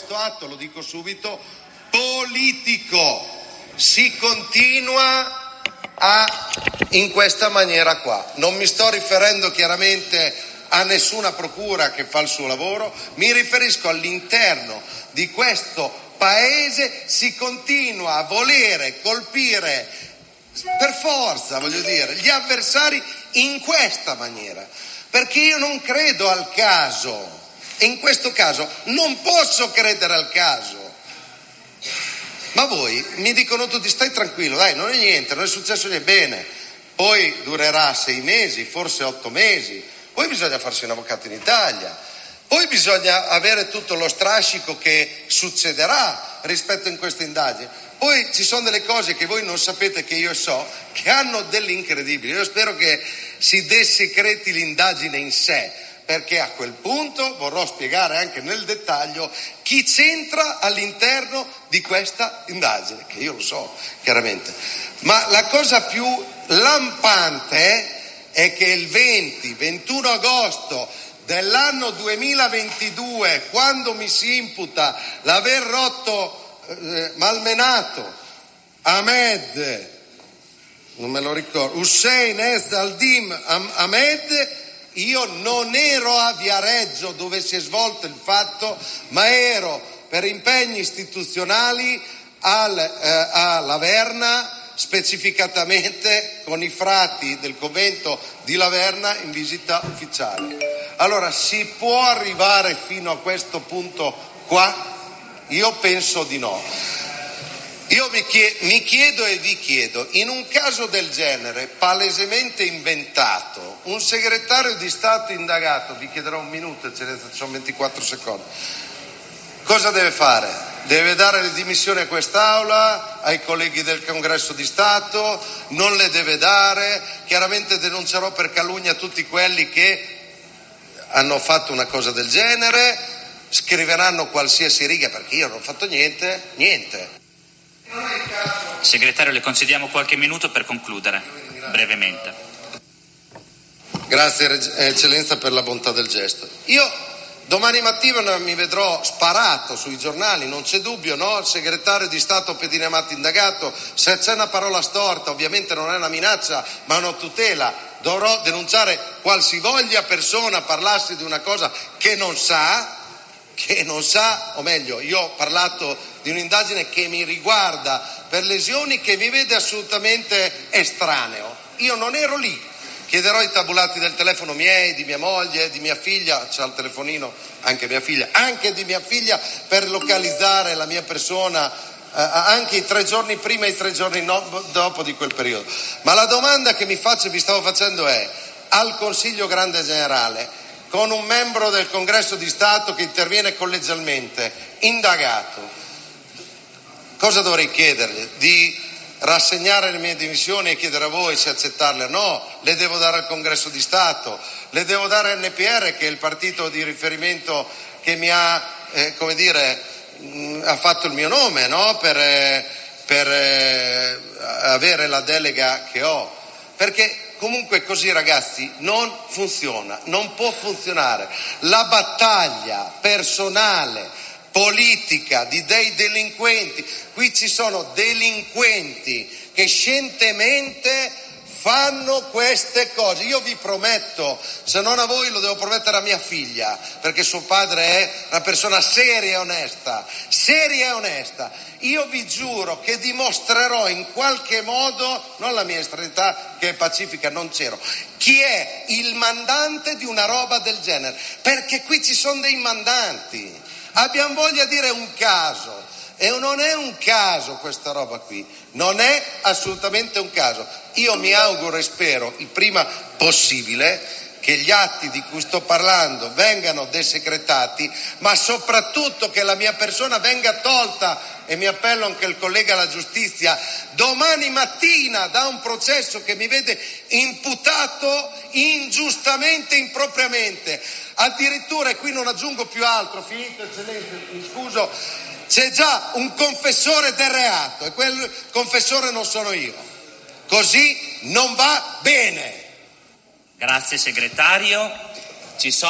questo atto, lo dico subito, politico. Si continua in questa maniera qua. Non mi sto riferendo chiaramente a nessuna procura che fa il suo lavoro, mi riferisco all'interno di questo paese si continua a volere colpire per forza, voglio dire, gli avversari in questa maniera, perché io non credo al caso e in questo caso non posso credere al caso. Ma voi mi dicono tutti stai tranquillo, dai, non è niente, non è successo niente, bene, poi durerà 6 mesi, forse 8 mesi, poi bisogna farsi un avvocato in Italia, poi bisogna avere tutto lo strascico che succederà rispetto in questa indagine. Poi ci sono delle cose che voi non sapete che io so, che hanno dell'incredibile. Io spero che si desecreti l'indagine in sé, perché a quel punto vorrò spiegare anche nel dettaglio chi c'entra all'interno di questa indagine, che io lo so chiaramente. Ma la cosa più lampante è che il 21 agosto dell'anno 2022, quando mi si imputa l'aver malmenato Ahmed, non me lo ricordo, Hussein Ez Aldim Ahmed, io non ero a Viareggio dove si è svolto il fatto, ma ero per impegni istituzionali a Laverna, specificatamente con i frati del convento di Laverna in visita ufficiale. Allora, si può arrivare fino a questo punto qua? Io penso di no. Io mi chiedo e vi chiedo, in un caso del genere, palesemente inventato, un segretario di Stato indagato, vi chiederò un minuto, eccellenza, sono 24 secondi, cosa deve fare? Deve dare le dimissioni a quest'Aula, ai colleghi del Congresso di Stato, non le deve dare, chiaramente denuncerò per calunnia tutti quelli che hanno fatto una cosa del genere, scriveranno qualsiasi riga perché io non ho fatto niente. Segretario, le concediamo qualche minuto per concludere, brevemente. Grazie eccellenza per la bontà del gesto. Io domani mattina mi vedrò sparato sui giornali, non c'è dubbio, no? Il segretario di Stato Pedine Amati indagato, se c'è una parola storta, ovviamente non è una minaccia ma una tutela, dovrò denunciare qualsivoglia persona parlassi di una cosa che non sa, o meglio, io ho parlato di un'indagine che mi riguarda per lesioni che mi vede assolutamente estraneo. Io non ero lì. Chiederò i tabulati del telefono miei, di mia moglie, di mia figlia, c'ha il telefonino anche di mia figlia per localizzare la mia persona anche i 3 giorni prima e i 3 giorni dopo di quel periodo. Ma la domanda che vi stavo facendo è, al Consiglio Grande Generale, con un membro del Congresso di Stato che interviene collegialmente, indagato, cosa dovrei chiedergli? Di rassegnare le mie dimissioni e chiedere a voi se accettarle o no? Le devo dare al Congresso di Stato? Le devo dare al NPR, che è il partito di riferimento che mi ha, ha fatto il mio nome, no? Per avere la delega che ho? Perché comunque così, ragazzi, non funziona, non può funzionare. La battaglia personale, politica di dei delinquenti, qui ci sono delinquenti che scientemente fanno queste cose. Io vi prometto, se non a voi lo devo promettere a mia figlia, perché suo padre è una persona seria e onesta, io vi giuro che dimostrerò in qualche modo, non la mia estraneità che è pacifica, non c'ero, chi è il mandante di una roba del genere, perché qui ci sono dei mandanti. Abbiamo voglia di dire un caso, e non è un caso questa roba qui, non è assolutamente un caso. Io mi auguro e spero il prima possibile che gli atti di cui sto parlando vengano desecretati, ma soprattutto che la mia persona venga tolta, e mi appello anche al collega alla giustizia, domani mattina da un processo che mi vede imputato ingiustamente, impropriamente. Addirittura, e qui non aggiungo più altro, finito eccellenza, mi scuso, c'è già un confessore del reato e quel confessore non sono io. Così non va bene. Grazie segretario.